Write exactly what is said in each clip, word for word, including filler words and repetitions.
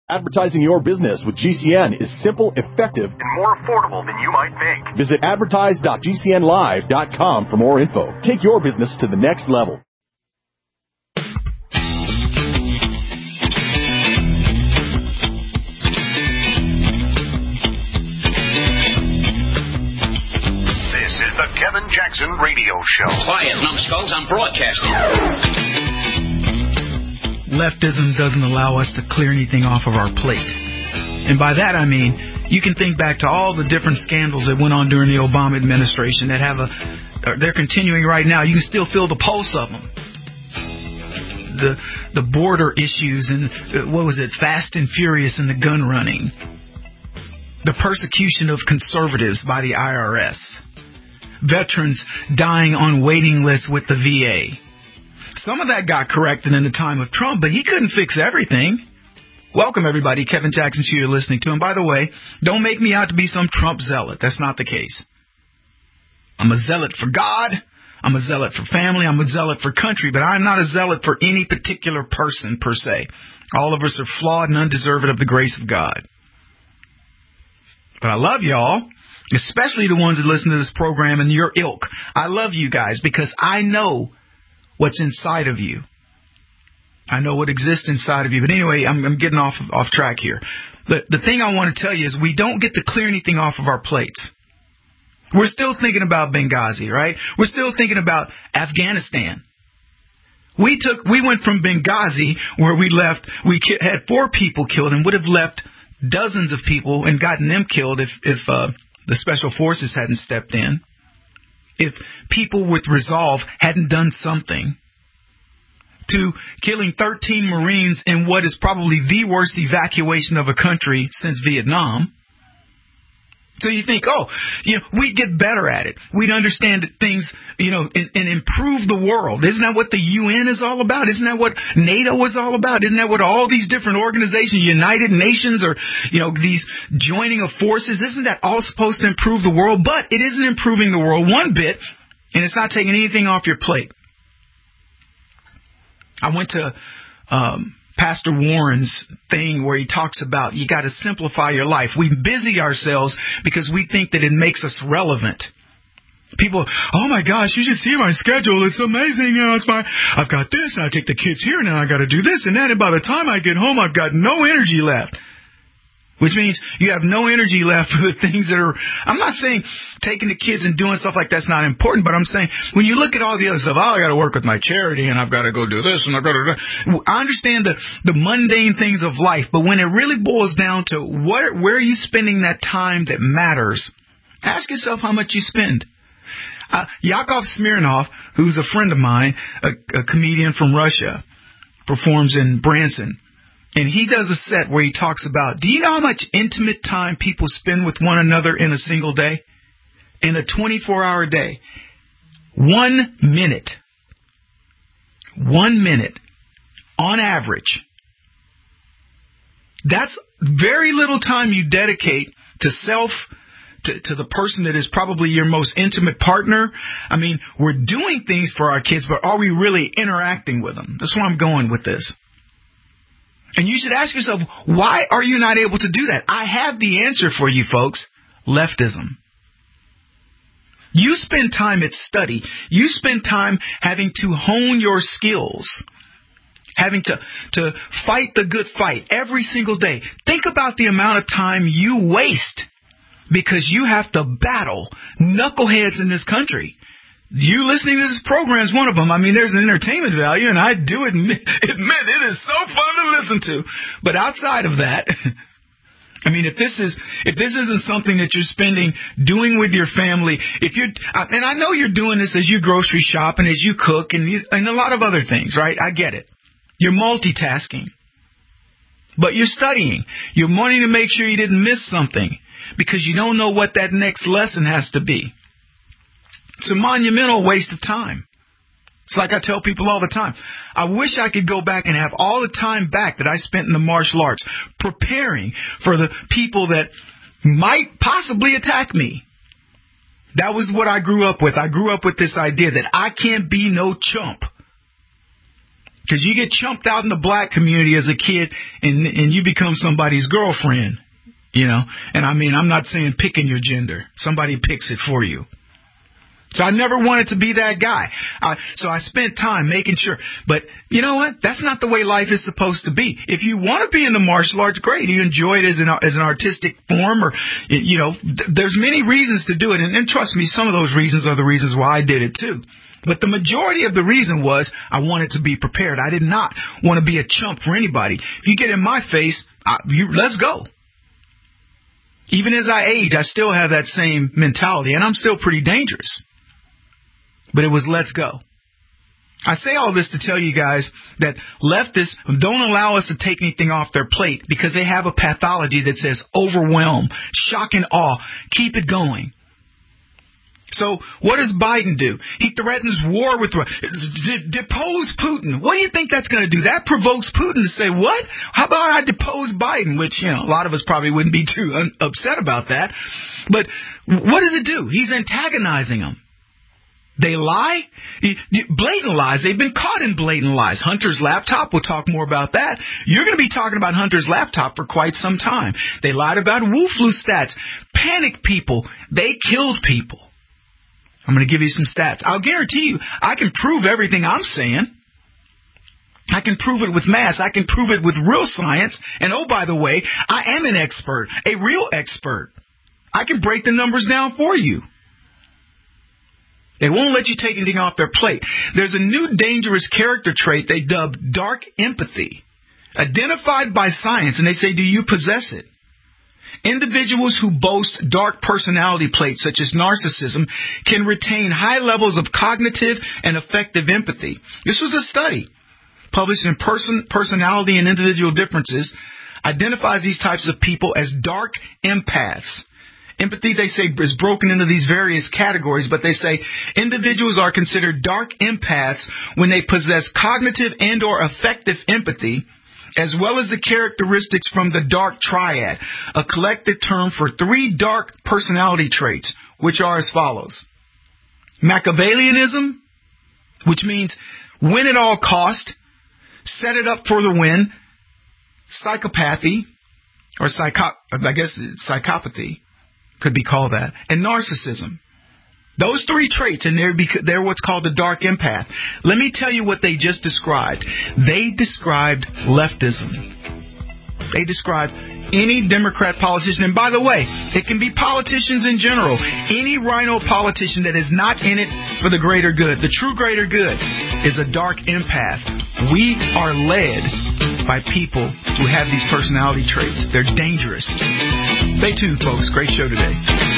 Advertising your business with G C N is simple, effective, and more affordable than you might think. Visit advertise dot g c n live dot com for more info. Take your business to the next level. This is the Kevin Jackson Radio Show. Quiet, numbskulls, I'm broadcasting. Leftism doesn't allow us to clear anything off of our plate. And by that I mean, you can think back to all the different scandals that went on during the Obama administration that have a, they're continuing right now. You can still feel the pulse of them. The the border issues and, what was it, Fast and Furious and the gun running. The persecution of conservatives by the I R S. Veterans dying on waiting lists with the V A. Some of that got corrected in the time of Trump, but he couldn't fix everything. Welcome, everybody. Kevin Jackson, who you're listening to. And by the way, don't make me out to be some Trump zealot. That's not the case. I'm a zealot for God. I'm a zealot for family. I'm a zealot for country. But I'm not a zealot for any particular person, per se. All of us are flawed and undeserving of the grace of God. But I love y'all, especially the ones that listen to this program and your ilk. I love you guys because I know what's inside of you. I know what exists inside of you. But anyway, I'm, I'm getting off off track here. But the thing I want to tell you is we don't get to clear anything off of our plates. We're still thinking about Benghazi, right? We're still thinking about Afghanistan. We took, we went from Benghazi, where we left, we ki- had four people killed and would have left dozens of people and gotten them killed if, if uh, the special forces hadn't stepped in. If people with resolve hadn't done something, to killing thirteen Marines in what is probably the worst evacuation of a country since Vietnam. So you think, oh, you know, we'd get better at it. We'd understand that things, you know, and, and improve the world. Isn't that what the U N is all about? Isn't that what NATO is all about? Isn't that what all these different organizations, United Nations, or, you know, these joining of forces, isn't that all supposed to improve the world? But it isn't improving the world one bit, and it's not taking anything off your plate. I went to um, Pastor Warren's thing where he talks about you got to simplify your life. We busy ourselves because we think that it makes us relevant. People, oh my gosh, you should see my schedule. It's amazing. You know, it's my, I've got this, and I take the kids here, and then I got to do this and that. And by the time I get home, I've got no energy left. Which means you have no energy left for the things that are, I'm not saying taking the kids and doing stuff like that's not important, but I'm saying when you look at all the other stuff, oh, I got to work with my charity and I've got to go do this and I've got to do, I understand the, the mundane things of life, but when it really boils down to what, where are you spending that time that matters, ask yourself how much you spend. Uh, Yakov Smirnoff, who's a friend of mine, a, a comedian from Russia, performs in Branson. And he does a set where he talks about, do you know how much intimate time people spend with one another in a single day? In a twenty-four hour day. One minute. One minute. On average. That's very little time you dedicate to self, to, to the person that is probably your most intimate partner. I mean, we're doing things for our kids, but are we really interacting with them? That's where I'm going with this. And you should ask yourself, why are you not able to do that? I have the answer for you, folks. Leftism. You spend time at study. You spend time having to hone your skills, having to, to fight the good fight every single day. Think about the amount of time you waste because you have to battle knuckleheads in this country. You listening to this program is one of them. I mean, there's an entertainment value, and I do admit, admit it is so fun to listen to. But outside of that, I mean, if this is if this isn't something that you're spending doing with your family, if you're and I know you're doing this as you grocery shop and as you cook and you, and a lot of other things, right? I get it. You're multitasking, but you're studying. You're wanting to make sure you didn't miss something because you don't know what that next lesson has to be. It's a monumental waste of time. It's like I tell people all the time. I wish I could go back and have all the time back that I spent in the martial arts preparing for the people that might possibly attack me. That was what I grew up with. I grew up with this idea that I can't be no chump. Because you get chumped out in the black community as a kid, and and you become somebody's girlfriend, you know. And I mean, I'm not saying picking your gender. Somebody picks it for you. So I never wanted to be that guy. I, so I spent time making sure. But you know what? That's not the way life is supposed to be. If you want to be in the martial arts, great. You enjoy it as an as an artistic form, or you know, th- there's many reasons to do it. And, and trust me, some of those reasons are the reasons why I did it too. But the majority of the reason was I wanted to be prepared. I did not want to be a chump for anybody. If you get in my face, I, you, let's go. Even as I age, I still have that same mentality, and I'm still pretty dangerous. But it was let's go. I say all this to tell you guys that leftists don't allow us to take anything off their plate because they have a pathology that says overwhelm, shock and awe, keep it going. So what does Biden do? He threatens war with d- depose Putin. What do you think that's going to do? That provokes Putin to say, what? How about I depose Biden? Which, you know, a lot of us probably wouldn't be too un- upset about that. But what does it do? He's antagonizing them. They lie, blatant lies. They've been caught in blatant lies. Hunter's laptop, we'll talk more about that. You're going to be talking about Hunter's laptop for quite some time. They lied about Wu flu stats. Panicked people. They killed people. I'm going to give you some stats. I'll guarantee you, I can prove everything I'm saying. I can prove it with math. I can prove it with real science. And oh, by the way, I am an expert, a real expert. I can break the numbers down for you. They won't let you take anything off their plate. There's a new dangerous character trait they dubbed dark empathy, identified by science, and they say, do you possess it? Individuals who boast dark personality traits such as narcissism can retain high levels of cognitive and affective empathy. This was a study published in Person, Personality and Individual Differences, identifies these types of people as dark empaths. Empathy, they say, is broken into these various categories, but they say individuals are considered dark empaths when they possess cognitive and or affective empathy, as well as the characteristics from the dark triad, a collective term for three dark personality traits, which are as follows. Machiavellianism, which means win at all cost, set it up for the win. Psychopathy, or psycho, I guess psychopathy could be called that, and narcissism. Those three traits, and they're, they're what's called the dark empath. Let me tell you what they just described. They described leftism. They described any Democrat politician, and by the way, it can be politicians in general, any rhino politician that is not in it for the greater good. The true greater good is a dark empath. We are led by people who have these personality traits. They're dangerous. Stay tuned, folks. Great show today.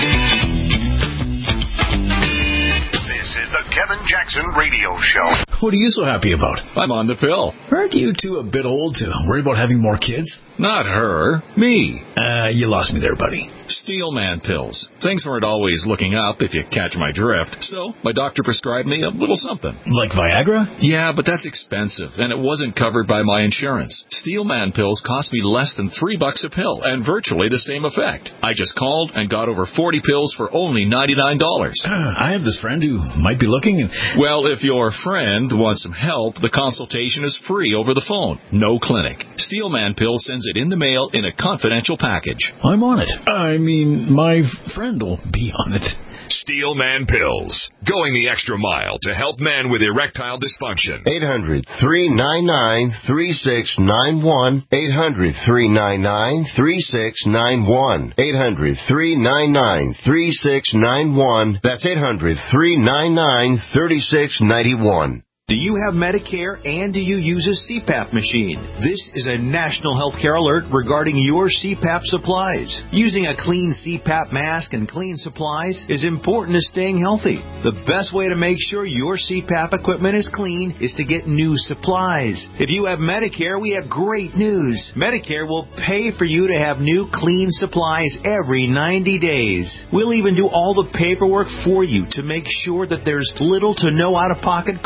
This is the Kevin Jackson Radio Show. What are you so happy about? I'm on the pill. Aren't you two a bit old to worry about having more kids? Not her. Me. Uh, you lost me there, buddy. Steelman pills. Things weren't always looking up, if you catch my drift. So, my doctor prescribed me a little something. Like Viagra? Yeah, but that's expensive, and it wasn't covered by my insurance. Steelman pills cost me less than three bucks a pill, and virtually the same effect. I just called and got over forty pills for only ninety-nine dollars. Uh, I have this friend who might be looking. And... Well, if your friend wants some help, the consultation is free over the phone. No clinic. Steelman Pills sends it in the mail in a confidential package. I'm on it. I mean, my friend will be on it. Steelman Pills. Going the extra mile to help men with erectile dysfunction. eight hundred, three nine nine, three six nine one. eight hundred, three nine nine, three six nine one. eight hundred, three nine nine, three six nine one. That's eight hundred, three nine nine, three six nine one. Do you have Medicare and do you use a C PAP machine? This is a national healthcare alert regarding your C PAP supplies. Using a clean C PAP mask and clean supplies is important to staying healthy. The best way to make sure your C PAP equipment is clean is to get new supplies. If you have Medicare, we have great news. Medicare will pay for you to have new clean supplies every ninety days. We'll even do all the paperwork for you to make sure that there's little to no out-of-pocket cost to you.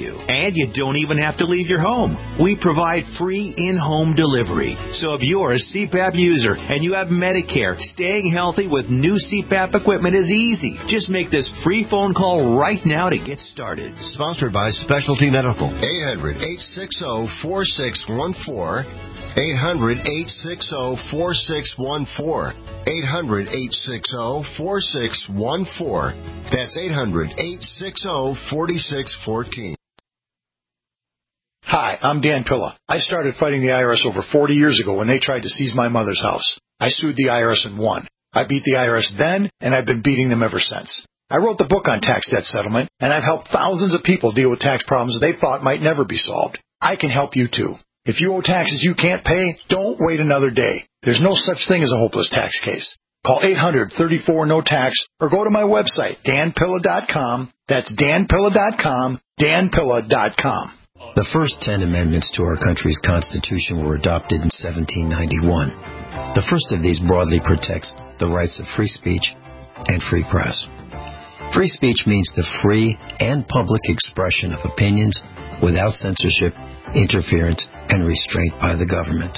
you. And you don't even have to leave your home. We provide free in-home delivery. So if you're a C PAP user and you have Medicare, staying healthy with new C PAP equipment is easy. Just make this free phone call right now to get started. Sponsored by Specialty Medical. eight hundred, eight six zero, four six one four. eight hundred, eight six zero, four six one four. eight hundred, eight six zero, four six one four. That's eight hundred, eight six zero, four six one four. Hi, I'm Dan Pilla. I started fighting the I R S over forty years ago when they tried to seize my mother's house. I sued the I R S and won. I beat the I R S then, and I've been beating them ever since. I wrote the book on tax debt settlement, and I've helped thousands of people deal with tax problems they thought might never be solved. I can help you too. If you owe taxes you can't pay, don't wait another day. There's no such thing as a hopeless tax case. Call eight hundred, thirty-four, no tax or go to my website, dan pilla dot com. That's dan pilla dot com, dan pilla dot com. The first ten amendments to our country's Constitution were adopted in seventeen ninety-one. The first of these broadly protects the rights of free speech and free press. Free speech means the free and public expression of opinions without censorship, interference, and restraint by the government.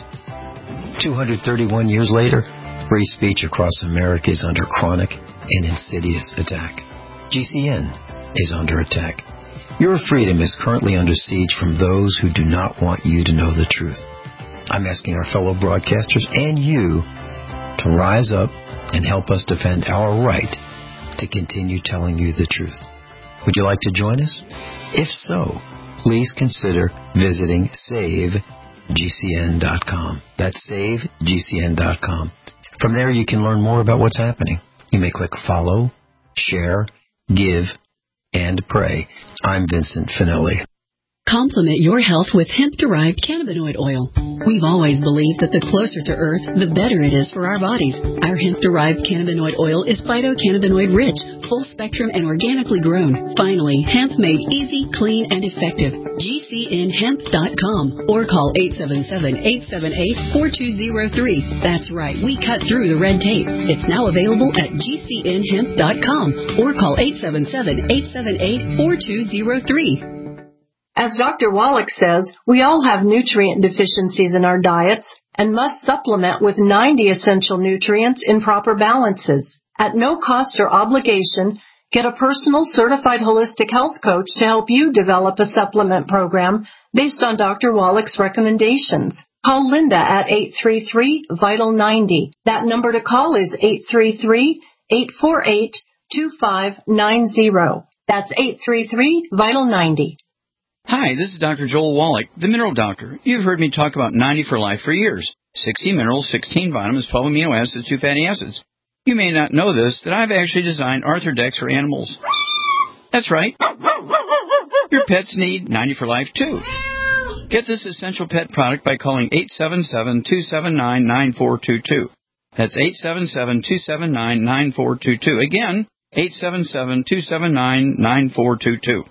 two hundred thirty-one years later, free speech across America is under chronic and insidious attack. G C N is under attack. Your freedom is currently under siege from those who do not want you to know the truth. I'm asking our fellow broadcasters and you to rise up and help us defend our right to continue telling you the truth. Would you like to join us? If so, please consider visiting save G C N dot com. That's save G C N dot com. From there, you can learn more about what's happening. You may click follow, share, give, and pray. I'm Vincent Finelli. Complement your health with hemp-derived cannabinoid oil. We've always believed that the closer to Earth, the better it is for our bodies. Our hemp-derived cannabinoid oil is phytocannabinoid-rich, full-spectrum, and organically grown. Finally, hemp made easy, clean, and effective. G C N hemp dot com or call eight seven seven, eight seven eight, four two zero three. That's right, we cut through the red tape. It's now available at G C N hemp dot com or call eight seven seven, eight seven eight, four two zero three. As Doctor Wallach says, we all have nutrient deficiencies in our diets and must supplement with ninety essential nutrients in proper balances. At no cost or obligation, get a personal certified holistic health coach to help you develop a supplement program based on Doctor Wallach's recommendations. Call Linda at eight three three, vital ninety. That number to call is eight three three, eight four eight, two five nine zero. That's eight three three, vital ninety. Hi, this is Doctor Joel Wallach, the Mineral Doctor. You've heard me talk about ninety for Life for years. sixty minerals, sixteen vitamins, twelve amino acids, two fatty acids. You may not know this, that I've actually designed Arthrodex for animals. That's right. Your pets need ninety for Life, too. Get this essential pet product by calling eight seven seven, two seven nine, nine four two two. That's eight seven seven, two seven nine, nine four two two. Again, eight seven seven, two seven nine, nine four two two.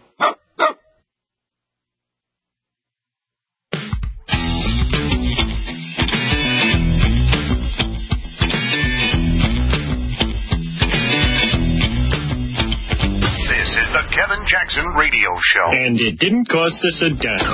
Kevin Jackson Radio Show. And it didn't cost us a dime.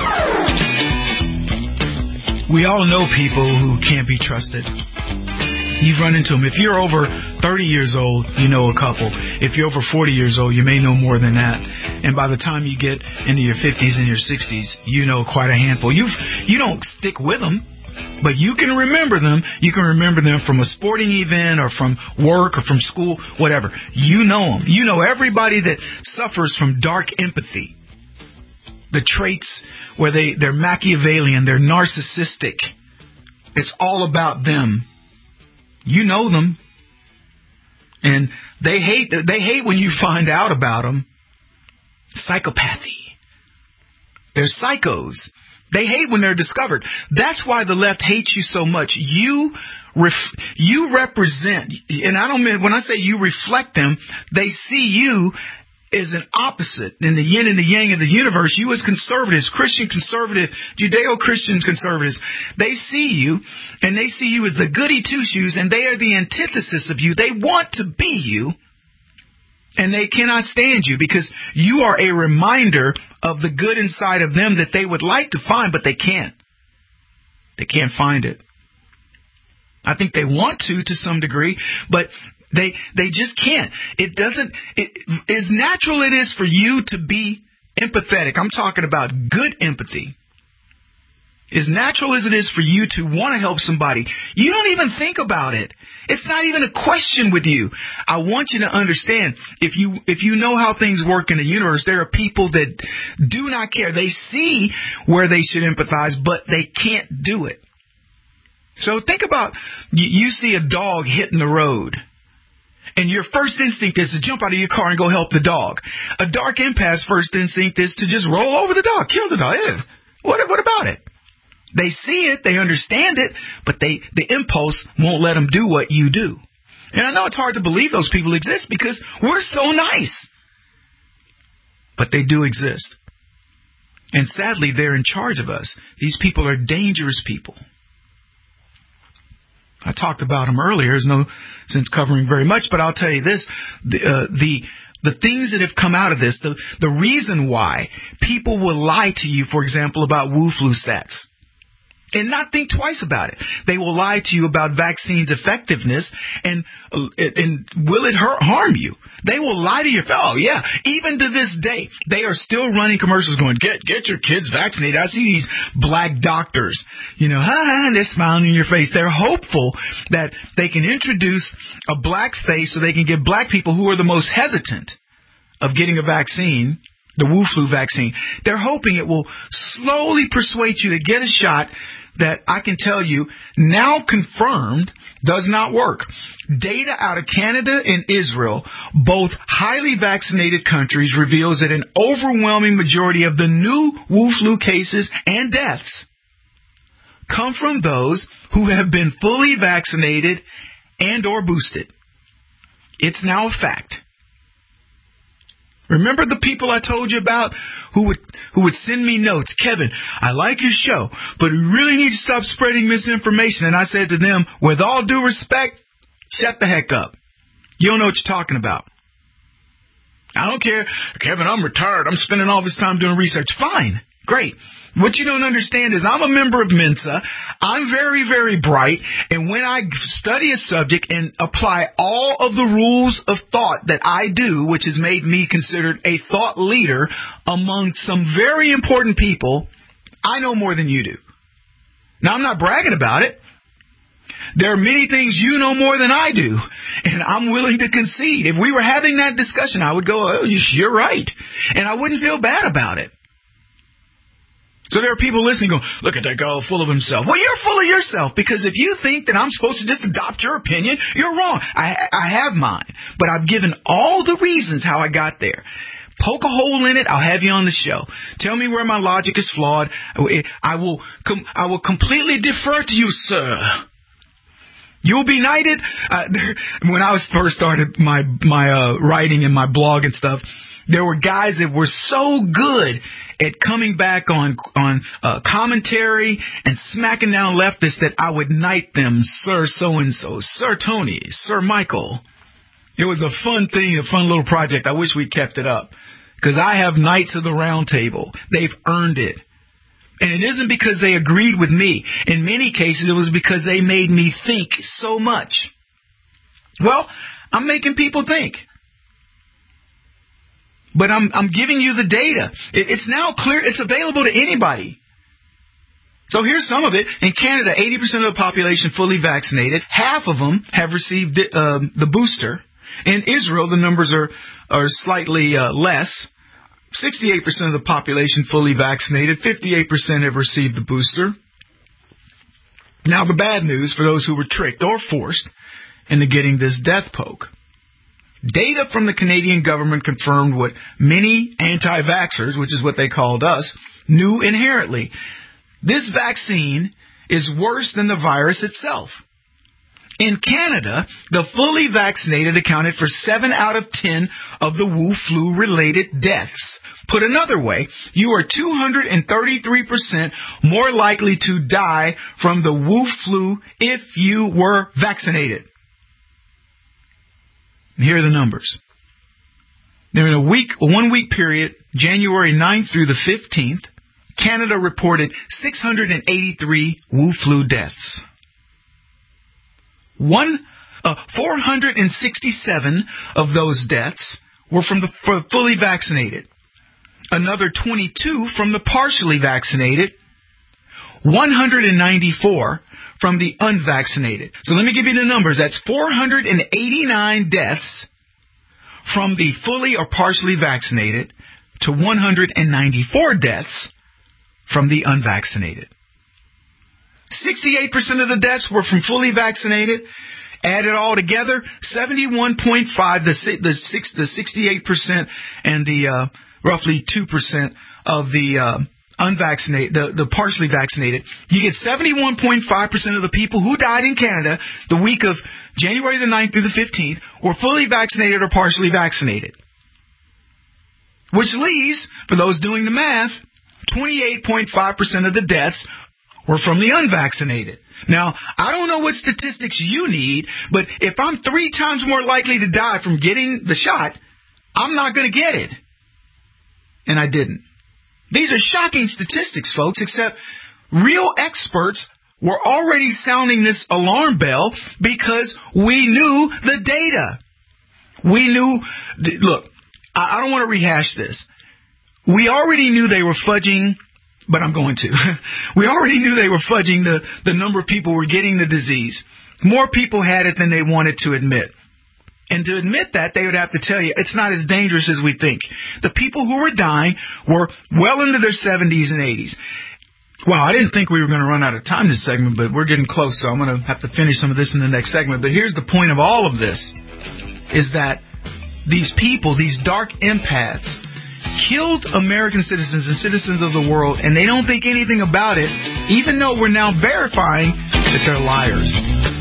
We all know people who can't be trusted. You've run into them. If you're over thirty years old, you know a couple. If you're over forty years old, you may know more than that. And by the time you get into your fifties and your sixties, you know quite a handful. You've, you don't stick with them, but you can remember them. You can remember them from a sporting event or from work or from school, whatever. You know them. You know everybody that suffers from dark empathy. The traits where they, they're Machiavellian, they're narcissistic. It's all about them. You know them. And they hate, they hate when you find out about them. Psychopathy. They're psychos. They hate when they're discovered. That's why the left hates you so much. You ref- you represent, and I don't mean, when I say you reflect them, they see you as an opposite in the yin and the yang of the universe. You as conservatives, Christian conservative, Judeo-Christian conservatives, they see you, and they see you as the goody two-shoes, and they are the antithesis of you. They want to be you, And they cannot stand you because you are a reminder of the good inside of them that they would like to find, but they can't. They can't find it. I think they want to, to some degree, but they they just can't. It doesn't, it, as natural it is for you to be empathetic. I'm talking about good empathy. As natural as it is for you to want to help somebody, you don't even think about it. It's not even a question with you. I want you to understand, if you if you know how things work in the universe, there are people that do not care. They see where they should empathize, but they can't do it. So think about, you see a dog hitting the road, and your first instinct is to jump out of your car and go help the dog. A dark empath's first instinct is to just roll over the dog, kill the dog. Yeah. What, what about it? They see it, they understand it, but they the impulse won't let them do what you do. And I know it's hard to believe those people exist because we're so nice. But they do exist. And sadly, they're in charge of us. These people are dangerous people. I talked about them earlier. There's no sense covering very much, but I'll tell you this. The, uh, the The things that have come out of this, the, the reason why people will lie to you, for example, about Wu flu stats, and not think twice about it. They will lie to you about vaccines' effectiveness and and will it hurt, harm you. They will lie to you. Oh, yeah. Even to this day, they are still running commercials going, get get your kids vaccinated. I see these black doctors, you know, ah, they're smiling in your face. They're hopeful that they can introduce a black face so they can get black people who are the most hesitant of getting a vaccine, the Wu flu vaccine. They're hoping it will slowly persuade you to get a shot that I can tell you, now confirmed, does not work. Data out of Canada and Israel, both highly vaccinated countries, reveals that an overwhelming majority of the new Wu flu cases and deaths come from those who have been fully vaccinated and or boosted. It's now a fact. Remember the people I told you about who would who would send me notes? Kevin, I like your show, but we really need to stop spreading misinformation. And I said to them, with all due respect, shut the heck up. You don't know what you're talking about. I don't care. Kevin, I'm retired. I'm spending all this time doing research. Fine. Great. What you don't understand is I'm a member of Mensa. I'm very, very bright. And when I study a subject and apply all of the rules of thought that I do, which has made me considered a thought leader among some very important people, I know more than you do. Now, I'm not bragging about it. There are many things you know more than I do, and I'm willing to concede. If we were having that discussion, I would go, oh, you're right. And I wouldn't feel bad about it. So there are people listening going, look at that guy all full of himself. Well, you're full of yourself, because if you think that I'm supposed to just adopt your opinion, you're wrong. I, I have mine, but I've given all the reasons how I got there. Poke a hole in it, I'll have you on the show. Tell me where my logic is flawed. I will, com- I will completely defer to you, sir. You'll be knighted. Uh, there, when I was first started my my uh, writing and my blog and stuff, there were guys that were so good at coming back on on uh, commentary and smacking down leftists that I would knight them, Sir So-and-so, Sir Tony, Sir Michael. It was a fun thing, a fun little project. I wish we kept it up, because I have Knights of the Round Table. They've earned it. And it isn't because they agreed with me. In many cases, it was because they made me think so much. Well, I'm making people think. But I'm I'm giving you the data. It's now clear. It's available to anybody. So here's some of it. In Canada, eighty percent of the population fully vaccinated. Half of them have received uh, the booster. In Israel, the numbers are, are slightly uh, less. sixty-eight percent of the population fully vaccinated. fifty-eight percent have received the booster. Now, the bad news for those who were tricked or forced into getting this death poke. Data from the Canadian government confirmed what many anti-vaxxers, which is what they called us, knew inherently. This vaccine is worse than the virus itself. In Canada, the fully vaccinated accounted for seven out of ten of the Wu flu-related deaths. Put another way, you are two hundred thirty-three percent more likely to die from the Wu flu if you were vaccinated. Here are the numbers. During a week, a one-week period, January ninth through the fifteenth, Canada reported six hundred eighty-three Wu flu deaths. One, uh, four hundred sixty-seven of those deaths were from the for fully vaccinated. Another twenty-two from the partially vaccinated. one hundred ninety-four from the unvaccinated. So let me give you the numbers. That's four hundred eighty-nine deaths from the fully or partially vaccinated to one hundred ninety-four deaths from the unvaccinated. sixty-eight percent of the deaths were from fully vaccinated. Added all together, seventy-one point five, the the six, the sixty-eight percent and the uh, roughly two percent of the uh, unvaccinated, the, the partially vaccinated. You get seventy-one point five percent of the people who died in Canada the week of January the ninth through the fifteenth were fully vaccinated or partially vaccinated. Which leaves, for those doing the math, twenty-eight point five percent of the deaths were from the unvaccinated. Now, I don't know what statistics you need, but if I'm three times more likely to die from getting the shot, I'm not going to get it. And I didn't. These are shocking statistics, folks, except real experts were already sounding this alarm bell because we knew the data. We knew, look, I don't want to rehash this. We already knew they were fudging, but I'm going to. We already knew they were fudging the, the number of people who were getting the disease. More people had it than they wanted to admit. And to admit that, they would have to tell you it's not as dangerous as we think. The people who were dying were well into their seventies and eighties. Well, I didn't think we were going to run out of time this segment, but we're getting close, so I'm going to have to finish some of this in the next segment. But here's the point of all of this, is that these people, these dark empaths, killed American citizens and citizens of the world, and they don't think anything about it, even though we're now verifying that they're liars.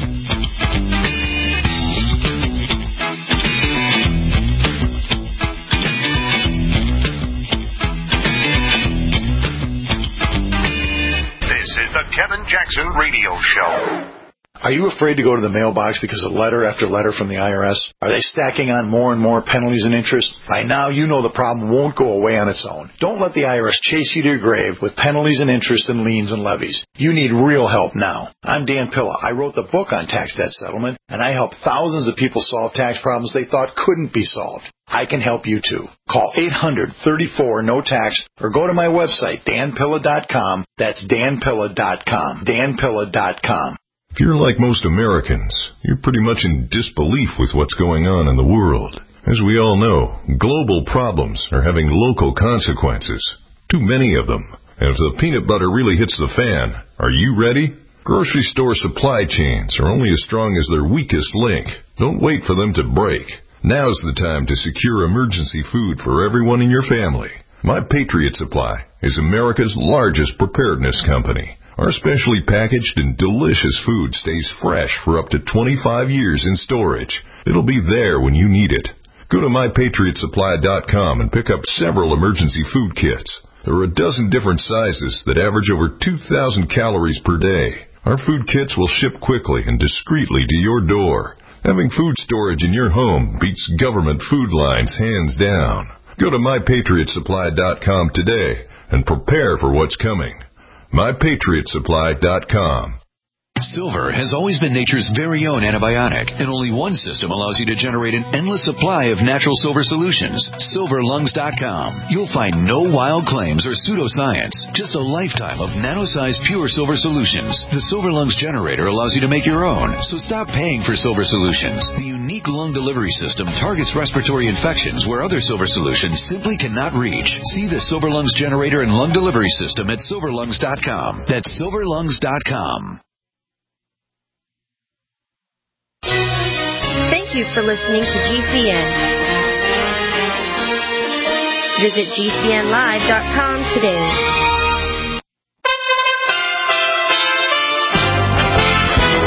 This is the Kevin Jackson Radio Show. Are you afraid to go to the mailbox because of letter after letter from the I R S? Are they stacking on more and more penalties and interest? By now, you know the problem won't go away on its own. Don't let the I R S chase you to your grave with penalties and interest and liens and levies. You need real help now. I'm Dan Pilla. I wrote the book on tax debt settlement, and I help thousands of people solve tax problems they thought couldn't be solved. I can help you too. Call eight hundred, thirty-four, no tax or go to my website, dan pilla dot com. That's dan pilla dot com. dan pilla dot com. If you're like most Americans, you're pretty much in disbelief with what's going on in the world. As we all know, global problems are having local consequences. Too many of them. And if the peanut butter really hits the fan, are you ready? Grocery store supply chains are only as strong as their weakest link. Don't wait for them to break. Now's the time to secure emergency food for everyone in your family. My Patriot Supply is America's largest preparedness company. Our specially packaged and delicious food stays fresh for up to twenty-five years in storage. It'll be there when you need it. Go to my patriot supply dot com and pick up several emergency food kits. There are a dozen different sizes that average over two thousand calories per day. Our food kits will ship quickly and discreetly to your door. Having food storage in your home beats government food lines hands down. Go to my patriot supply dot com today and prepare for what's coming. my patriot supply dot com. Silver has always been nature's very own antibiotic, and only one system allows you to generate an endless supply of natural silver solutions. silver lungs dot com. You'll find no wild claims or pseudoscience, just a lifetime of nano-sized pure silver solutions. The Silver Lungs generator allows you to make your own, so stop paying for silver solutions. The unique lung delivery system targets respiratory infections where other silver solutions simply cannot reach. See the Silver Lungs generator and lung delivery system at silver lungs dot com. That's silver lungs dot com. Thank you for listening to G C N. Visit G C N live dot com today. U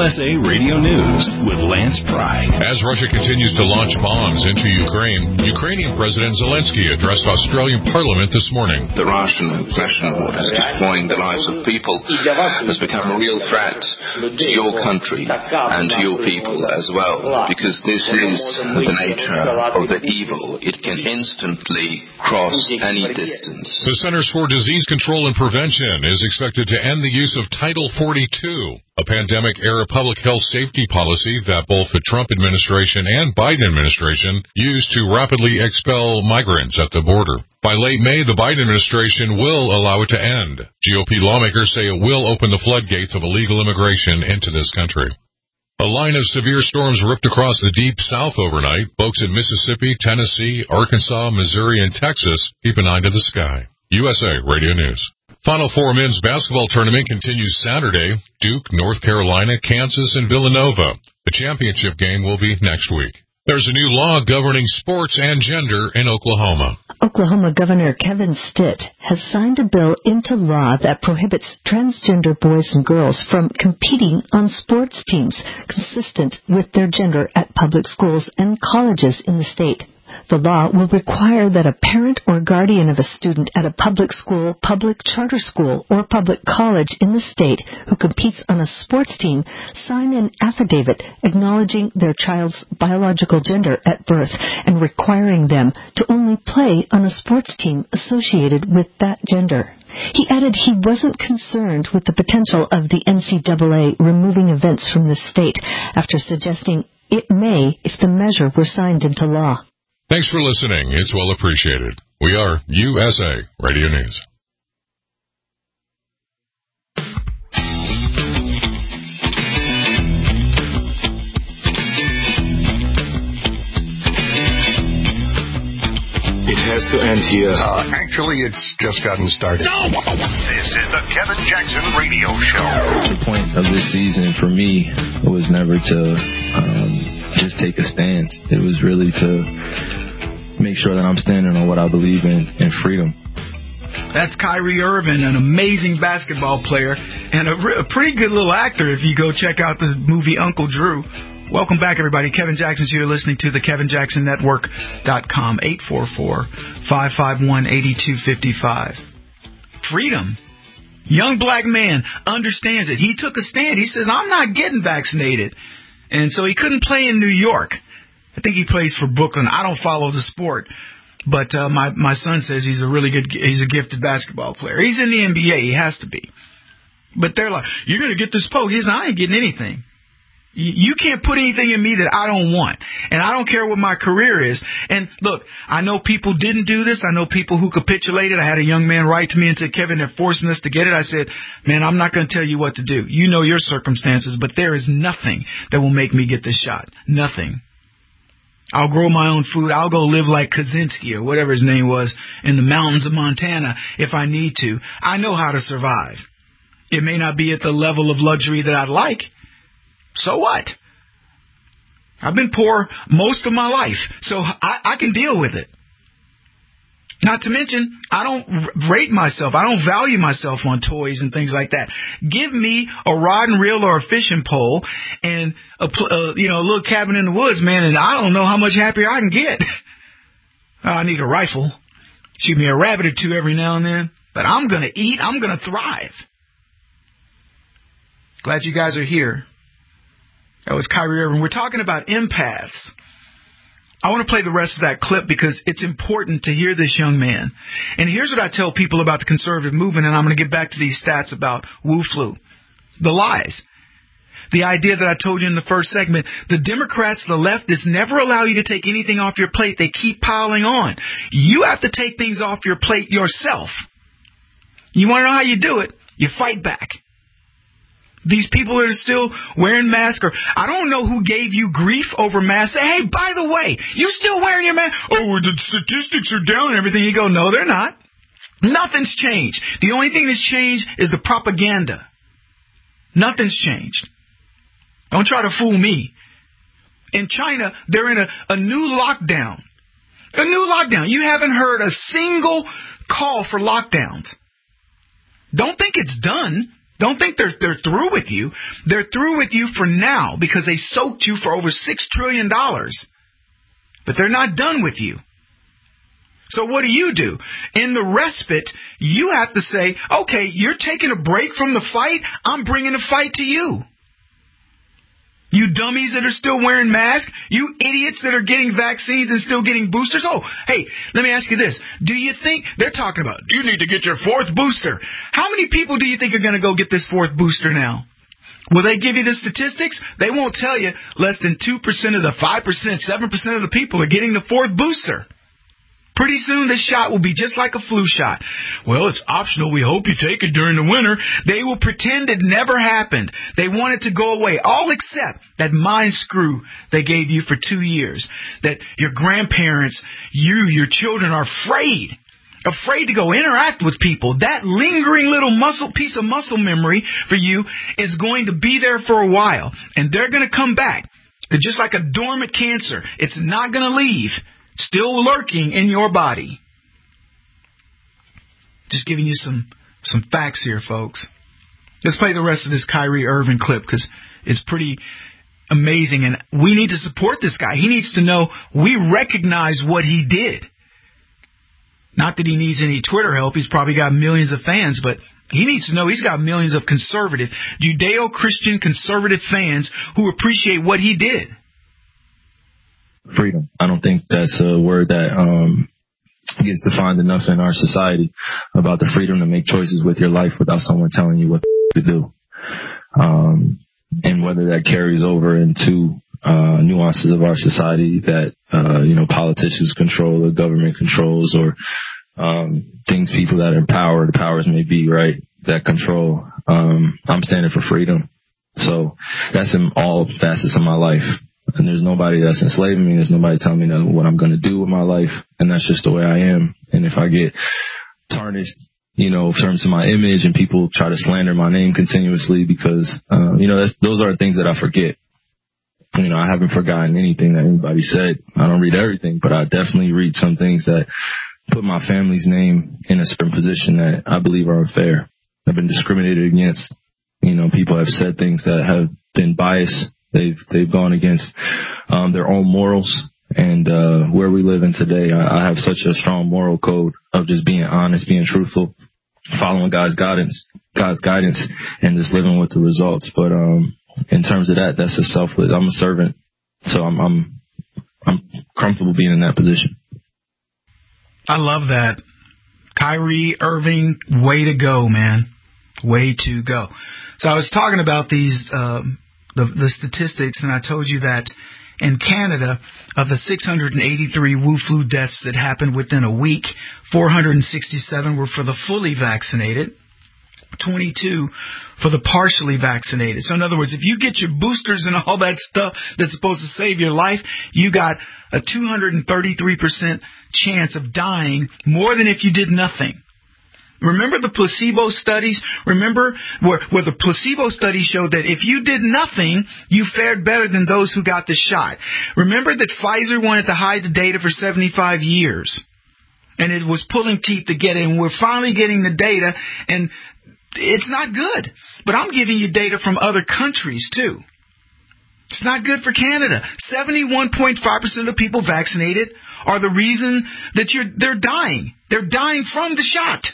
S A Radio News with Lance Pry. As Russia continues to launch bombs into Ukraine, Ukrainian President Zelensky addressed Australian Parliament this morning. The Russian aggression war is destroying the lives of people, has become a real threat to your country and to your people as well, because this is the nature of the evil. It can instantly cross any distance. The Centers for Disease Control and Prevention is expected to end the use of Title forty-two, a pandemic-era public health safety policy that both the Trump administration and Biden administration used to rapidly expel migrants at the border. By late May, the Biden administration will allow it to end. G O P lawmakers say it will open the floodgates of illegal immigration into this country. A line of severe storms ripped across the deep south overnight. Folks in Mississippi, Tennessee, Arkansas, Missouri, and Texas keep an eye to the sky. U S A Radio News. Final Four men's basketball tournament continues Saturday. Duke, North Carolina, Kansas, and Villanova. The championship game will be next week. There's a new law governing sports and gender in Oklahoma. Oklahoma Governor Kevin Stitt has signed a bill into law that prohibits transgender boys and girls from competing on sports teams consistent with their gender at public schools and colleges in the state. The law will require that a parent or guardian of a student at a public school, public charter school, or public college in the state who competes on a sports team sign an affidavit acknowledging their child's biological gender at birth and requiring them to only play on a sports team associated with that gender. He added he wasn't concerned with the potential of the N C double A removing events from the state after suggesting it may if the measure were signed into law. Thanks for listening. It's well appreciated. We are U S A Radio News. It has to end here. Uh, actually, it's just gotten started. No! This is the Kevin Jackson Radio Show. The point of this season for me was never to um, just take a stand. It was really to make sure that I'm standing on what I believe in, in freedom. That's Kyrie Irving, an amazing basketball player and a, re- a pretty good little actor if you go check out the movie Uncle Drew. Welcome back, everybody. Kevin Jackson's here listening to the Kevin Jackson Network dot com, eight four four, five five one, eight two five five. Freedom. Young black man understands it. He took a stand. He says, I'm not getting vaccinated. And so he couldn't play in New York. I think he plays for Brooklyn. I don't follow the sport, but uh, my my son says he's a really good, he's a gifted basketball player. He's in the N B A. He has to be. But they're like, you're going to get this poke. He's I ain't getting anything. You can't put anything in me that I don't want. And I don't care what my career is. And look, I know people didn't do this. I know people who capitulated. I had a young man write to me and said, Kevin, they're forcing us to get it. I said, man, I'm not going to tell you what to do. You know your circumstances, but there is nothing that will make me get this shot. Nothing. I'll grow my own food. I'll go live like Kaczynski or whatever his name was in the mountains of Montana if I need to. I know how to survive. It may not be at the level of luxury that I'd like. So what? I've been poor most of my life, so I, I can deal with it. Not to mention, I don't rate myself. I don't value myself on toys and things like that. Give me a rod and reel or a fishing pole and a, uh, you know, a little cabin in the woods, man, and I don't know how much happier I can get. I need a rifle. Shoot me a rabbit or two every now and then. But I'm going to eat. I'm going to thrive. Glad you guys are here. That was Kyrie Irving. We're talking about empaths. I want to play the rest of that clip because it's important to hear this young man. And here's what I tell people about the conservative movement, and I'm going to get back to these stats about Wu-Flu. The lies. The idea that I told you in the first segment, the Democrats, the leftists, never allow you to take anything off your plate. They keep piling on. You have to take things off your plate yourself. You want to know how you do it? You fight back. These people that are still wearing masks, or I don't know who gave you grief over masks. Say, hey, by the way, you still wearing your mask? Oh, the statistics are down and everything. You go, no, they're not. Nothing's changed. The only thing that's changed is the propaganda. Nothing's changed. Don't try to fool me. In China, they're in a, a new lockdown. A new lockdown. You haven't heard a single call for lockdowns. Don't think it's done. Don't think they're they're through with you. They're through with you for now because they soaked you for over six trillion dollars. But they're not done with you. So what do you do? In the respite, you have to say, okay, you're taking a break from the fight. I'm bringing a fight to you. You dummies that are still wearing masks. You idiots that are getting vaccines and still getting boosters. Oh, hey, let me ask you this. Do you think they're talking about you need to get your fourth booster? How many people do you think are going to go get this fourth booster now? Will they give you the statistics? They won't tell you. Less than two percent of the five percent, seven percent of the people are getting the fourth booster. Pretty soon this shot will be just like a flu shot. Well, it's optional. We hope you take it during the winter. They will pretend it never happened. They want it to go away, all except that mind screw they gave you for two years. That your grandparents, you, your children are afraid. Afraid to go interact with people. That lingering little muscle piece of muscle memory for you is going to be there for a while. And they're going to come back. They're just like a dormant cancer. It's not going to leave. Still lurking in your body. Just giving you some, some facts here, folks. Let's play the rest of this Kyrie Irving clip because it's pretty amazing. And we need to support this guy. He needs to know we recognize what he did. Not that he needs any Twitter help. He's probably got millions of fans, but he needs to know he's got millions of conservative, Judeo-Christian conservative fans who appreciate what he did. Freedom. I don't think that's a word that um, gets defined enough in our society about the freedom to make choices with your life without someone telling you what to do. Um, and whether that carries over into uh, nuances of our society that, uh, you know, politicians control or government controls or um, things people that are in power, the powers may be, right, that control. Um, I'm standing for freedom. So that's in all facets of my life. And there's nobody that's enslaving me. There's nobody telling me what I'm going to do with my life. And that's just the way I am. And if I get tarnished, you know, in terms of my image and people try to slander my name continuously because, uh, you know, that's, those are things that I forget. You know, I haven't forgotten anything that anybody said. I don't read everything, but I definitely read some things that put my family's name in a certain position that I believe are unfair. I've been discriminated against. You know, people have said things that have been biased. They've they've gone against um, their own morals. And uh, where we live in today, I, I have such a strong moral code of just being honest, being truthful, following God's guidance, God's guidance, and just living with the results. But um, in terms of that, that's a selfless. I'm a servant, so I'm I'm I'm comfortable being in that position. I love that. Kyrie Irving, way to go, man. Way to go. So I was talking about these, um, the, the statistics, and I told you that in Canada, of the six hundred eighty-three Wu flu deaths that happened within a week, four hundred sixty-seven were for the fully vaccinated, twenty-two for the partially vaccinated. So in other words, if you get your boosters and all that stuff that's supposed to save your life, you got a two hundred thirty-three percent chance of dying more than if you did nothing. Remember the placebo studies? Remember where, where the placebo study showed that if you did nothing, you fared better than those who got the shot. Remember that Pfizer wanted to hide the data for seventy-five years. And it was pulling teeth to get it. And we're finally getting the data. And it's not good. But I'm giving you data from other countries, too. It's not good for Canada. seventy-one point five percent of the people vaccinated are the reason that you're they're dying. They're dying from the shot.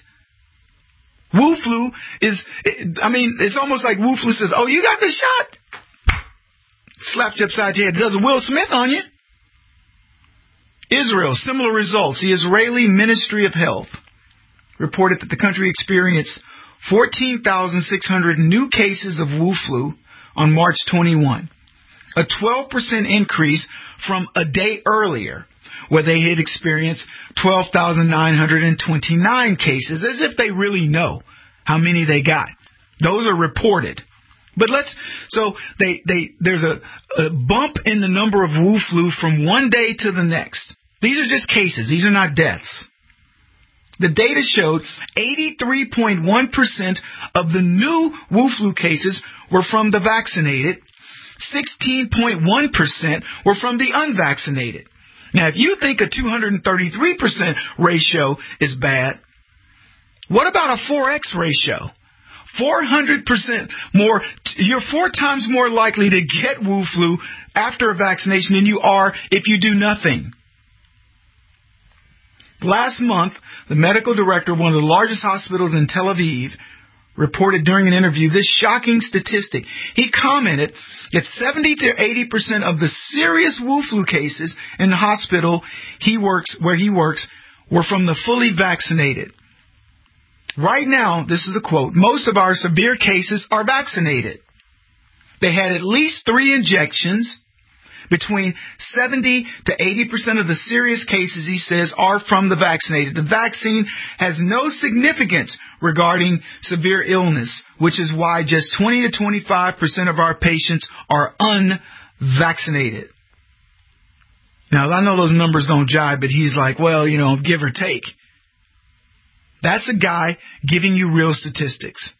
Wu flu is, I mean, it's almost like Wu flu says, oh, you got the shot? Slapped you upside your head. Does a Will Smith on you? Israel, similar results. The Israeli Ministry of Health reported that the country experienced fourteen thousand six hundred new cases of Wu flu on March twenty-first, a twelve percent increase from a day earlier, where they had experienced twelve thousand nine hundred twenty-nine cases, as if they really know how many they got. Those are reported. But let's, so they, they, there's a, a bump in the number of Wu flu from one day to the next. These are just cases. These are not deaths. The data showed eighty-three point one percent of the new Wu flu cases were from the vaccinated. sixteen point one percent were from the unvaccinated. Now, if you think a two hundred thirty-three percent ratio is bad, what about a four X ratio? four hundred percent more, you're four times more likely to get Wu flu after a vaccination than you are if you do nothing. Last month, the medical director of one of the largest hospitals in Tel Aviv reported during an interview this shocking statistic. He commented that seventy to eighty percent of the serious Wu flu cases in the hospital he works, where he works were from the fully vaccinated. Right now, this is a quote, most of our severe cases are vaccinated. They had at least three injections. Between seventy to eighty percent of the serious cases, he says, are from the vaccinated. The vaccine has no significance regarding severe illness, which is why just twenty to twenty-five percent of our patients are unvaccinated. Now, I know those numbers don't jive, but he's like, well, you know, give or take. That's a guy giving you real statistics.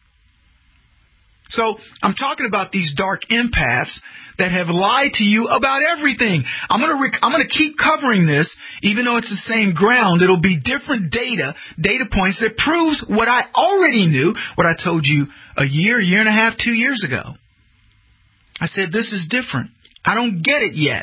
So I'm talking about these dark empaths that have lied to you about everything. I'm going to rec- I'm going to keep covering this, even though it's the same ground. It'll be different data, data points that proves what I already knew, what I told you a year, year and a half, two years ago. I said, this is different. I don't get it yet.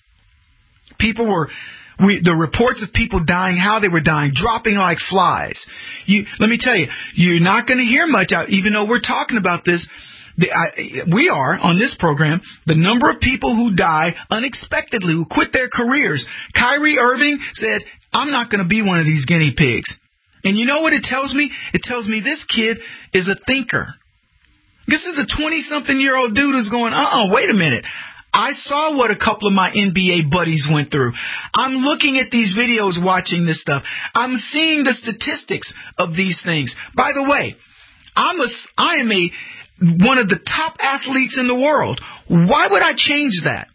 People were... We, the reports of people dying, how they were dying, dropping like flies. You, let me tell you, you're not going to hear much out, even though we're talking about this. The, I, we are, on this program, the number of people who die unexpectedly, who quit their careers. Kyrie Irving said, I'm not going to be one of these guinea pigs. And you know what it tells me? It tells me this kid is a thinker. This is a twenty-something-year-old dude who's going, uh-uh, wait a minute. I saw what a couple of my N B A buddies went through. I'm looking at these videos, watching this stuff. I'm seeing the statistics of these things. By the way, I'm a, I am a, one of the top athletes in the world. Why would I change that?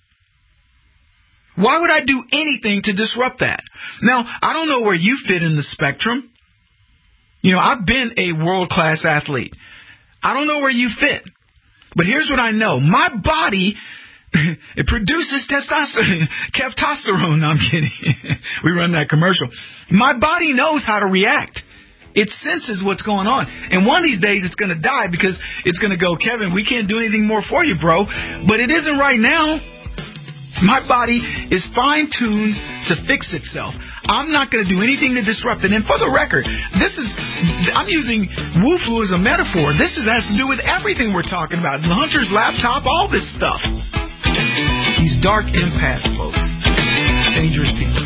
Why would I do anything to disrupt that? Now, I don't know where you fit in the spectrum. You know, I've been a world-class athlete. I don't know where you fit. But here's what I know. My body... it produces testosterone, testosterone. No, I'm kidding. We run that commercial. My body knows how to react. It senses what's going on. And one of these days it's going to die because it's going to go, Kevin, we can't do anything more for you, bro. But it isn't right now. My body is fine-tuned to fix itself. I'm not going to do anything to disrupt it. And for the record, this is, I'm using Wu flu as a metaphor. This is, has to do with everything we're talking about. Hunter's laptop, all this stuff. These dark empaths, folks. Dangerous people.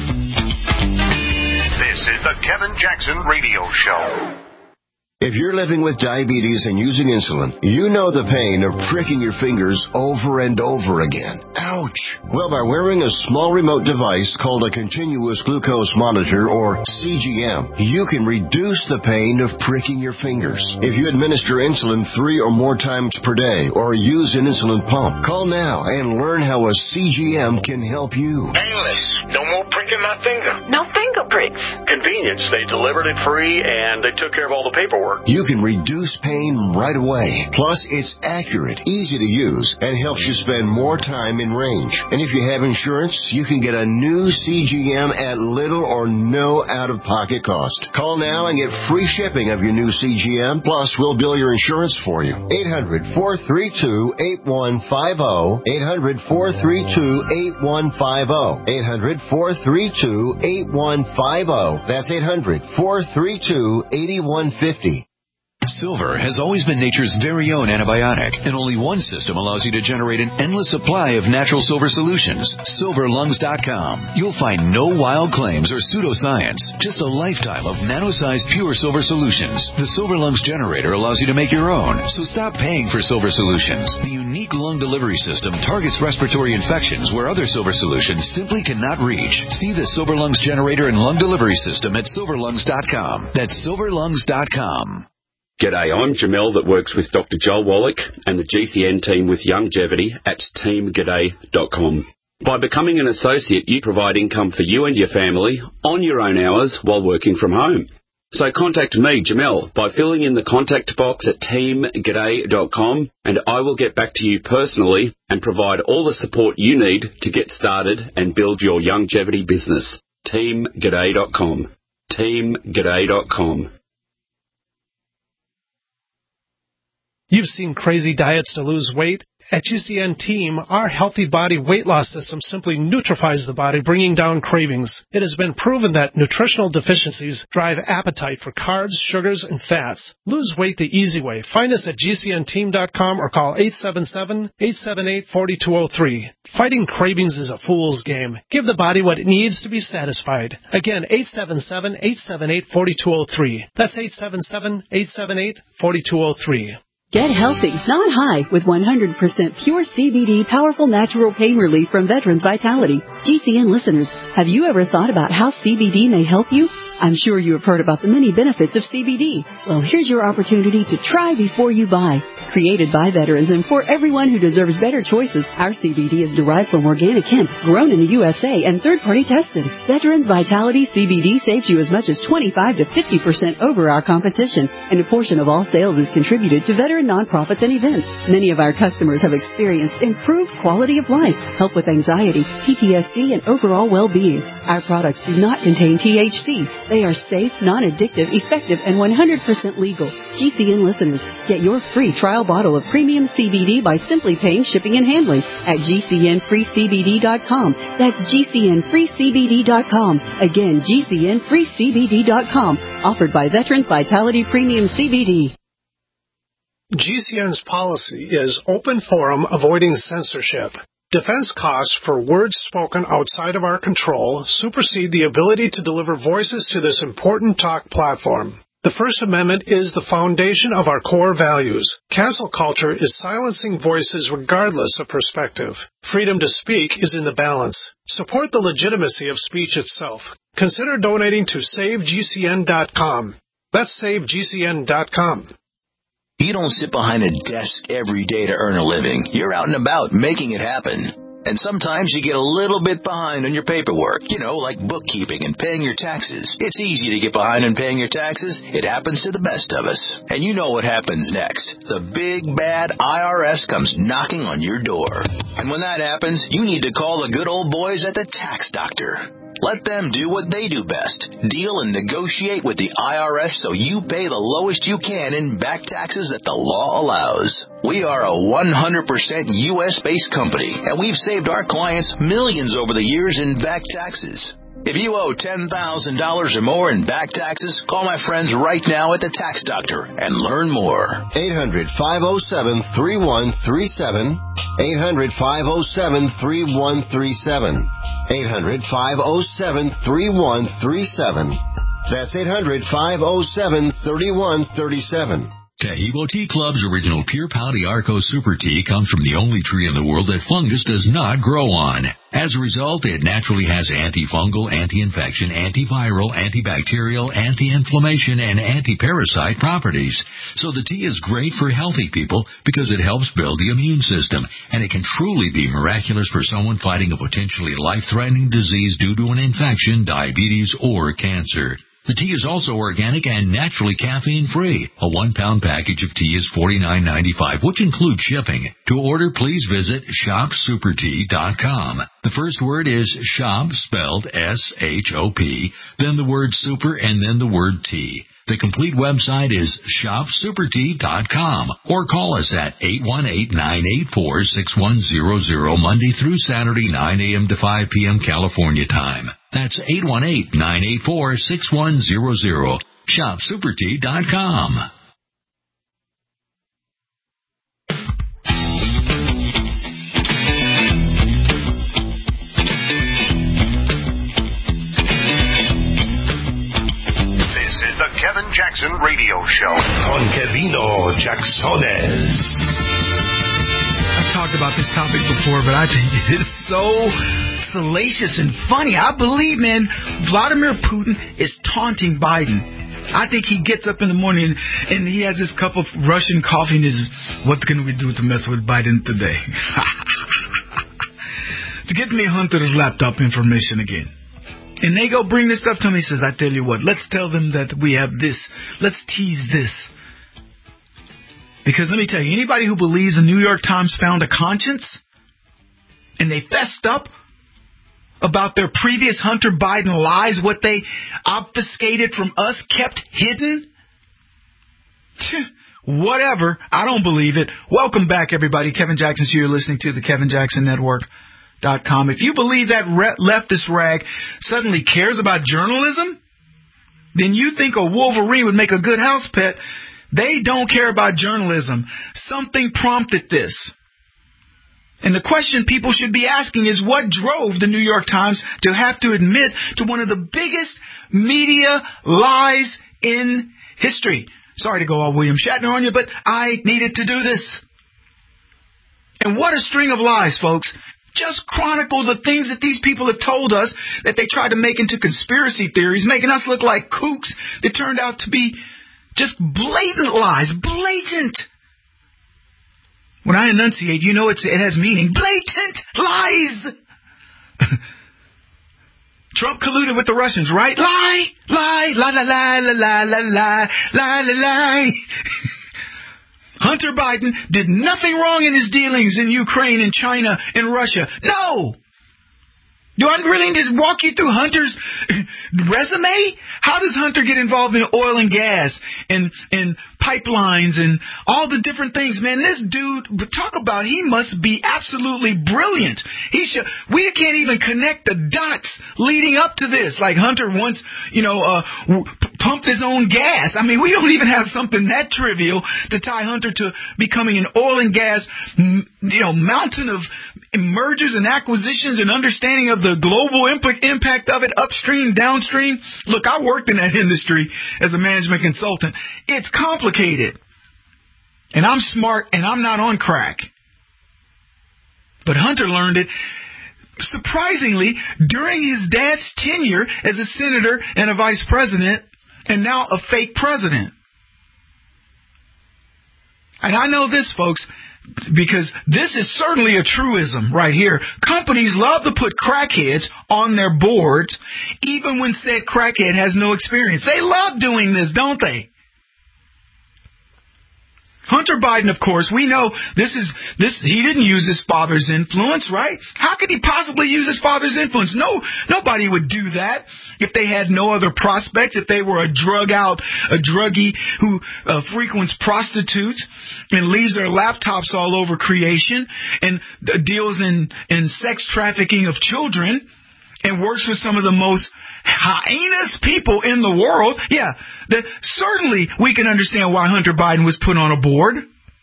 This is the Kevin Jackson Radio Show. If you're living with diabetes and using insulin, you know the pain of pricking your fingers over and over again. Ouch! Well, by wearing a small remote device called a continuous glucose monitor, or C G M, you can reduce the pain of pricking your fingers. If you administer insulin three or more times per day or use an insulin pump, call now and learn how a C G M can help you. Painless. No more pricking my finger. No finger pricks. Convenience. They delivered it free and they took care of all the paperwork. You can reduce pain right away. Plus, it's accurate, easy to use, and helps you spend more time in range. And if you have insurance, you can get a new C G M at little or no out-of-pocket cost. Call now and get free shipping of your new C G M, plus we'll bill your insurance for you. eight hundred, four three two, eight one five zero. eight hundred, four three two, eight one five zero. eight hundred, four three two, eight one five zero. That's eight hundred, four three two, eight one five zero. Silver has always been nature's very own antibiotic, and only one system allows you to generate an endless supply of natural silver solutions. silver lungs dot com. You'll find no wild claims or pseudoscience, just a lifetime of nano-sized pure silver solutions. The Silver Lungs generator allows you to make your own, so stop paying for silver solutions. The unique lung delivery system targets respiratory infections where other silver solutions simply cannot reach. See the Silver Lungs generator and lung delivery system at silver lungs dot com. That's silver lungs dot com. G'day, I'm Jamel that works with Doctor Joel Wallach and the G C N team with Longevity at team g'day dot com. By becoming an associate, you provide income for you and your family on your own hours while working from home. So contact me, Jamel, by filling in the contact box at team g'day dot com, and I will get back to you personally and provide all the support you need to get started and build your longevity business. team g'day dot com. team g'day dot com. You've seen crazy diets to lose weight. At G C N Team, our healthy body weight loss system simply neutralizes the body, bringing down cravings. It has been proven that nutritional deficiencies drive appetite for carbs, sugars, and fats. Lose weight the easy way. Find us at G C N team dot com or call eight seven seven, eight seven eight, four two zero three. Fighting cravings is a fool's game. Give the body what it needs to be satisfied. Again, eight seven seven, eight seven eight, four two zero three. That's eight seven seven, eight seven eight, four two zero three. Get healthy, not high, with one hundred percent pure C B D powerful natural pain relief from Veterans Vitality. G C N listeners, have you ever thought about how C B D may help you? I'm sure you have heard about the many benefits of C B D. Well, here's your opportunity to try before you buy. Created by veterans and for everyone who deserves better choices, our C B D is derived from organic hemp, grown in the U S A, and third-party tested. Veterans Vitality C B D saves you as much as twenty-five to fifty percent over our competition, and a portion of all sales is contributed to veteran nonprofits and events. Many of our customers have experienced improved quality of life, help with anxiety, P T S D, and overall well-being. Our products do not contain T H C. They are safe, non-addictive, effective, and one hundred percent legal. G C N listeners, get your free trial bottle of premium C B D by simply paying shipping and handling at G C N free C B D dot com. That's G C N free C B D dot com. Again, G C N free C B D dot com. Offered by Veterans Vitality Premium C B D. G C N's policy is open forum, avoiding censorship. Defense costs for words spoken outside of our control supersede the ability to deliver voices to this important talk platform. The First Amendment is the foundation of our core values. Cancel culture is silencing voices regardless of perspective. Freedom to speak is in the balance. Support the legitimacy of speech itself. Consider donating to save G C N dot com. That's save G C N dot com. You don't sit behind a desk every day to earn a living. You're out and about making it happen. And sometimes you get a little bit behind on your paperwork, you know, like bookkeeping and paying your taxes. It's easy to get behind on paying your taxes. It happens to the best of us. And you know what happens next. The big, bad I R S comes knocking on your door. And when that happens, you need to call the good old boys at the Tax Doctor. Let them do what they do best. Deal and negotiate with the I R S so you pay the lowest you can in back taxes that the law allows. We are a one hundred percent U S-based company, and we've saved our clients millions over the years in back taxes. If you owe ten thousand dollars or more in back taxes, call my friends right now at the Tax Doctor and learn more. eight hundred, five oh seven, three one three seven. eight hundred, five oh seven, three one three seven. eight hundred, five oh seven, three one three seven. That's eight hundred, five oh seven, three one three seven. Taheebo Tea Club's original Pure Pau D'Arco Super Tea comes from the only tree in the world that fungus does not grow on. As a result, it naturally has antifungal, anti-infection, antiviral, antibacterial, anti-inflammation, and anti-parasite properties. So the tea is great for healthy people because it helps build the immune system, and it can truly be miraculous for someone fighting a potentially life-threatening disease due to an infection, diabetes, or cancer. The tea is also organic and naturally caffeine-free. A one-pound package of tea is forty-nine ninety-five, which includes shipping. To order, please visit shop super tea dot com. The first word is shop, spelled S H O P, then the word super, and then the word tea. The complete website is shop super tea dot com, or call us at eight one eight, nine eight four, six one zero zero Monday through Saturday, nine a.m. to five p.m. California time. That's eight one eight, nine eight four, six one zero zero. shop super tea dot com. Kevin Jackson Radio Show. Con Kevino Jacksones. I've talked about this topic before, but I think it is so salacious and funny. I believe, man, Vladimir Putin is taunting Biden. I think he gets up in the morning and he has his cup of Russian coffee and is, what can we do to mess with Biden today? To get me Hunter's laptop information again. And they go bring this stuff to me. He says, I tell you what, let's tell them that we have this. Let's tease this. Because let me tell you, anybody who believes the New York Times found a conscience and they fessed up about their previous Hunter Biden lies, what they obfuscated from us, kept hidden, whatever. I don't believe it. Welcome back, everybody. Kevin Jackson's here. You're listening to the Kevin Jackson Network dot com. If you believe that re- leftist rag suddenly cares about journalism, then you think a Wolverine would make a good house pet. They don't care about journalism. Something prompted this. And the question people should be asking is, what drove the New York Times to have to admit to one of the biggest media lies in history? Sorry to go all William Shatner on you, but I needed to do this. And what a string of lies, folks. Just chronicle the things that these people have told us that they tried to make into conspiracy theories, making us look like kooks that turned out to be just blatant lies. Blatant. When I enunciate, you know it's, it has meaning. Blatant lies. Trump colluded with the Russians, right? Lie, lie, la la la la la la la la la la. Hunter Biden did nothing wrong in his dealings in Ukraine and China and Russia. No. Do I really need to walk you through Hunter's resume? How does Hunter get involved in oil and gas and, and pipelines and all the different things? Man, this dude, talk about, he must be absolutely brilliant. He should, we can't even connect the dots leading up to this. Like Hunter once, you know, uh, pumped his own gas. I mean, we don't even have something that trivial to tie Hunter to becoming an oil and gas, you know, mountain of mergers and acquisitions and understanding of the global imp- impact of it, upstream, downstream. Look, I worked in that industry as a management consultant. It's complicated. And I'm smart and I'm not on crack. But Hunter learned it, surprisingly, during his dad's tenure as a senator and a vice president, and now a fake president. And I know this, folks, because this is certainly a truism right here. Companies love to put crackheads on their boards, even when said crackhead has no experience. They love doing this, don't they? Hunter Biden, of course, we know this is this. He didn't use his father's influence, right? How could he possibly use his father's influence? No, nobody would do that if they had no other prospects. If they were a drug out, a druggie who uh, frequents prostitutes and leaves their laptops all over creation and uh, deals in in sex trafficking of children and works with some of the most heinous people in the world, yeah, that certainly we can understand why Hunter Biden was put on a board.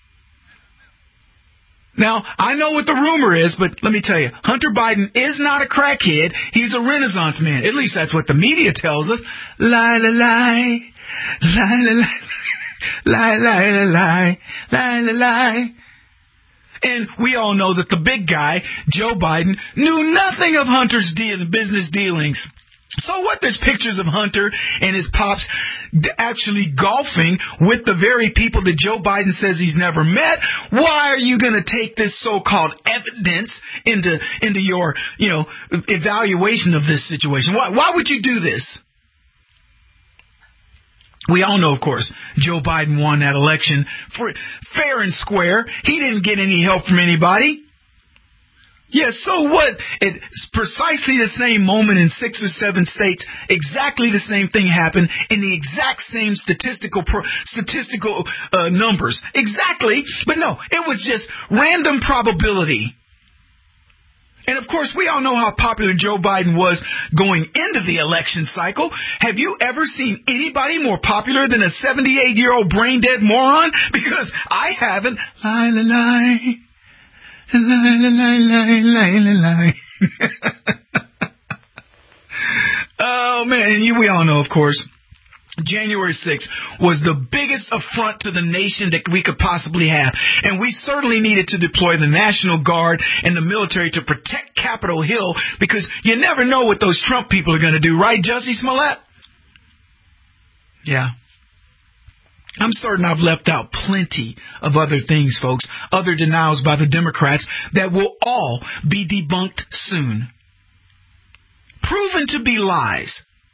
Now, I know what the rumor is, but let me tell you, Hunter Biden is not a crackhead. He's a Renaissance man. At least that's what the media tells us. Lie, lie, lie, lie, lie, lie, lie, lie, lie, lie, lie, lie. And we all know that the big guy, Joe Biden, knew nothing of Hunter's deal, business dealings. So what? There's pictures of Hunter and his pops actually golfing with the very people that Joe Biden says he's never met. Why are you going to take this so-called evidence into into your, you know, evaluation of this situation? Why, why would you do this? We all know, of course, Joe Biden won that election for fair and square. He didn't get any help from anybody. Yes, yeah, so what? It's precisely the same moment in six or seven states. Exactly the same thing happened in the exact same statistical pro, statistical uh, numbers. Exactly. But no, it was just random probability. And of course, we all know how popular Joe Biden was going into the election cycle. Have you ever seen anybody more popular than a seventy-eight-year-old brain-dead moron? Because I haven't. Lie, lie, lie. Lie, lie, lie, lie, lie, lie. Oh, man, you, we all know, of course, January sixth was the biggest affront to the nation that we could possibly have. And we certainly needed to deploy the National Guard and the military to protect Capitol Hill, because you never know what those Trump people are going to do. Right, Jussie Smollett? Yeah. I'm certain I've left out plenty of other things, folks, other denials by the Democrats that will all be debunked soon. Proven to be lies.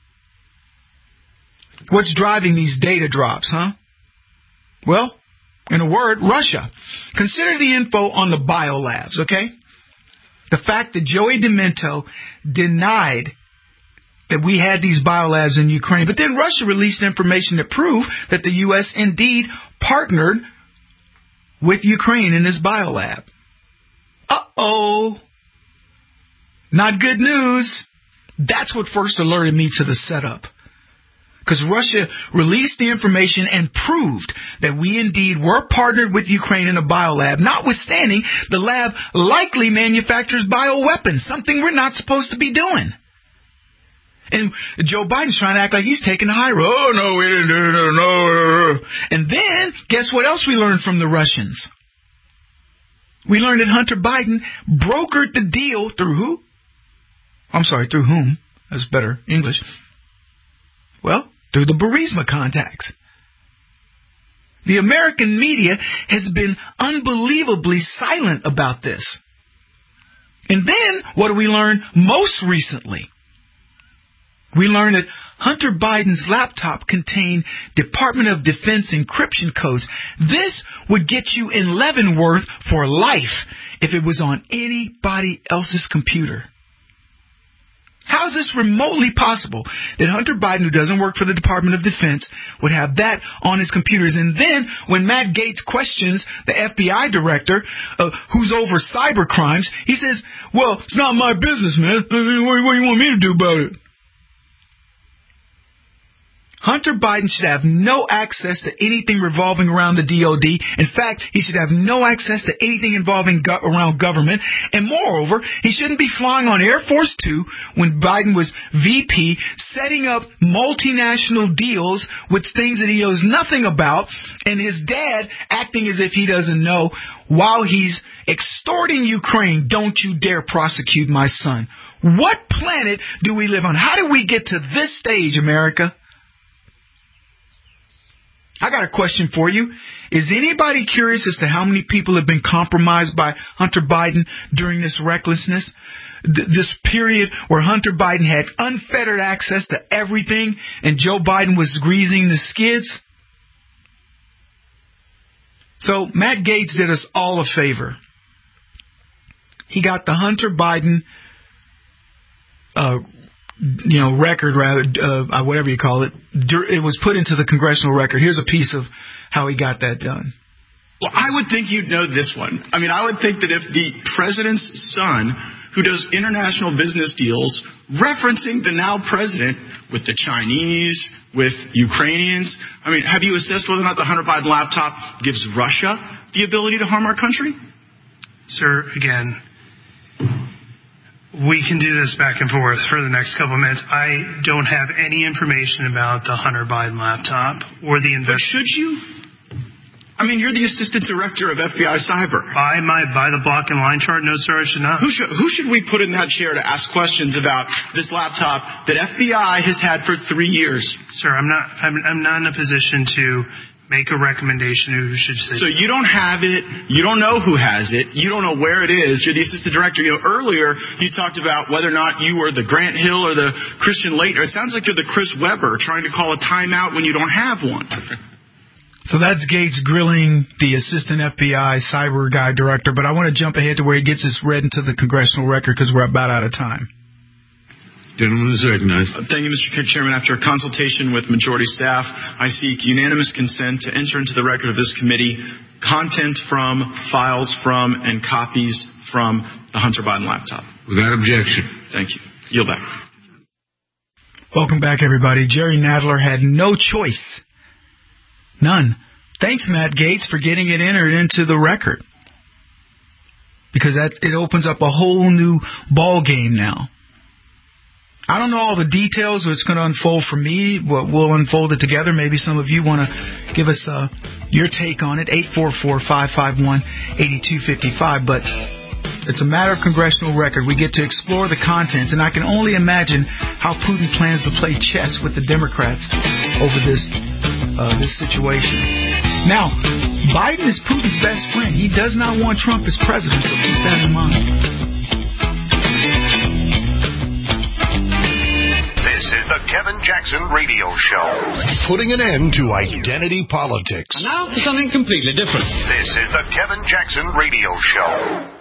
What's driving these data drops, huh? Well, in a word, Russia. Consider the info on the biolabs, okay? The fact that Joey Demento denied that we had these biolabs in Ukraine. But then Russia released information that proved that the U S indeed partnered with Ukraine in this biolab. Uh-oh. Not good news. That's what first alerted me to the setup. Because Russia released the information and proved that we indeed were partnered with Ukraine in a biolab, notwithstanding the lab likely manufactures bioweapons, something we're not supposed to be doing. And Joe Biden's trying to act like he's taking the high road. Oh, no, we didn't do it, no. And then, guess what else we learned from the Russians? We learned that Hunter Biden brokered the deal through who? I'm sorry, through whom? That's better English. Well, through the Burisma contacts. The American media has been unbelievably silent about this. And then, what do we learn most recently? We learned that Hunter Biden's laptop contained Department of Defense encryption codes. This would get you in Leavenworth for life if it was on anybody else's computer. How is this remotely possible that Hunter Biden, who doesn't work for the Department of Defense, would have that on his computers? And then when Matt Gaetz questions the F B I director uh, who's over cyber crimes, he says, well, it's not my business, man. What do you want me to do about it? Hunter Biden should have no access to anything revolving around the D O D. In fact, he should have no access to anything involving go- around government. And moreover, he shouldn't be flying on Air Force Two when Biden was V P, setting up multinational deals with things that he knows nothing about, and his dad acting as if he doesn't know while he's extorting Ukraine. Don't you dare prosecute my son. What planet do we live on? How did we get to this stage, America? I got a question for you. Is anybody curious as to how many people have been compromised by Hunter Biden during this recklessness? Th- this period where Hunter Biden had unfettered access to everything and Joe Biden was greasing the skids? So Matt Gaetz did us all a favor. He got the Hunter Biden uh you know, record, rather, uh, whatever you call it, it was put into the congressional record. Here's a piece of how he got that done. Well, I would think you'd know this one. I mean, I would think that if the president's son, who does international business deals, referencing the now president with the Chinese, with Ukrainians, I mean, have you assessed whether or not the Hunter Biden laptop gives Russia the ability to harm our country? Sir, again, we can do this back and forth for the next couple of minutes. I don't have any information about the Hunter Biden laptop or the investigation. But should you? I mean, you're the assistant director of F B I Cyber. By my by the block and line chart, no, sir, I should not. Who should, who should we put in that chair to ask questions about this laptop that F B I has had for three years? Sir, I'm not. I'm, I'm not in a position to make a recommendation who should say. So you don't have it. You don't know who has it. You don't know where it is. You're the assistant director. You know, earlier you talked about whether or not you were the Grant Hill or the Christian Laettner. It sounds like you're the Chris Webber trying to call a timeout when you don't have one. So that's Gaetz grilling the assistant F B I cyber guy director. But I want to jump ahead to where he gets this read into the congressional record because we're about out of time. Gentleman is recognized. Thank you, Mister Chairman. After a consultation with majority staff, I seek unanimous consent to enter into the record of this committee content from, files from, and copies from the Hunter Biden laptop. Without objection. Thank you. Yield back. Welcome back, everybody. Jerry Nadler had no choice. None. Thanks, Matt Gaetz, for getting it entered into the record. Because that it opens up a whole new ball game now. I don't know all the details, so it's going to unfold for me. We'll unfold it together. Maybe some of you want to give us uh, your take on it. eight four four, five five one, eight two five five. But it's a matter of congressional record. We get to explore the contents, and I can only imagine how Putin plans to play chess with the Democrats over this uh, this situation. Now, Biden is Putin's best friend. He does not want Trump as president, so keep that in mind. This is the Kevin Jackson Radio Show. Putting an end to identity politics. And now for something completely different. This is the Kevin Jackson Radio Show.